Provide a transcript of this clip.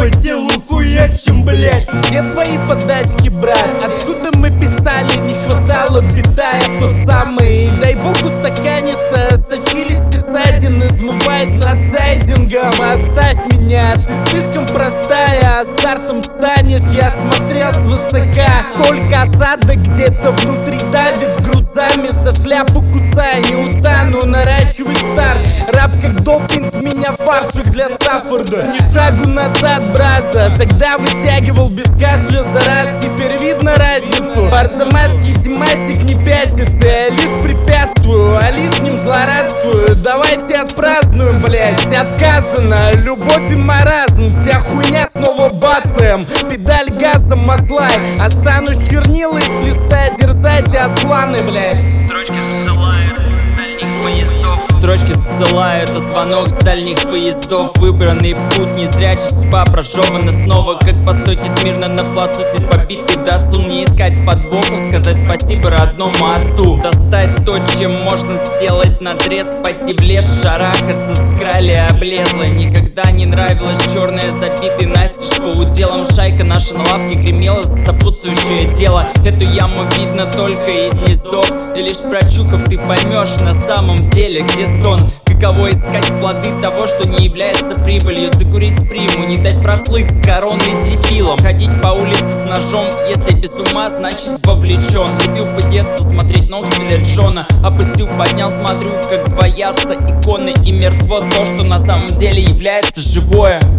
по телу хуячим, блять. Где твои подачки, брат? Откуда мы писали, не хватало бита? Я тот самый, дай бог устаканится. Сочились все ссадины, смываясь над сайдингом. Оставь меня, ты слишком простая. Азартом станешь, я смотрел свысока. Только осадок где-то внутри давит грузами. За шляпу кусай, не устану наращивать старт. Рап как допинг, меня фаршик для Стаффорда. Ни шагу назад, браза, тогда вытягивал без кашля за раз. Теперь видно разницу, барзамасский Димасик не пятится. Я лишь препятствую, а лишним злорадствую. Давайте отпразднуем, блять, отказано. Любовь и маразм, вся хуйня снова бацаем. Педаль газом маслай, останусь чернила из листа. Дерзайте, асланы, блять. Строчки засылают дальних поездов. Строчки засылают, это звонок с дальних поездов. Выбранный путь, незрячий, судьба прожевана снова. Как постойте смирно на плацу, здесь побитый датсун. Не искать подвохов, сказать спасибо родному отцу. Достать то, чем можно сделать надрез. Пойти в лес, шарахаться с краля облезла. Никогда не нравилась черная, забитый настежь по уделам. Шайка наша на лавке гремела за сопутствующее дело. Эту яму видно только из низов. И лишь прочухав ты поймешь на самом деле, где сон. Каково искать плоды того, что не является прибылью. Закурить приму, не дать прослыть с короной дебилом. Ходить по улице с ножом, если без ума, значит вовлечен. Любил по детству смотреть Ноксвилля Джона. Опустил, поднял, смотрю, как двоятся иконы. И мертво то, что на самом деле является живое.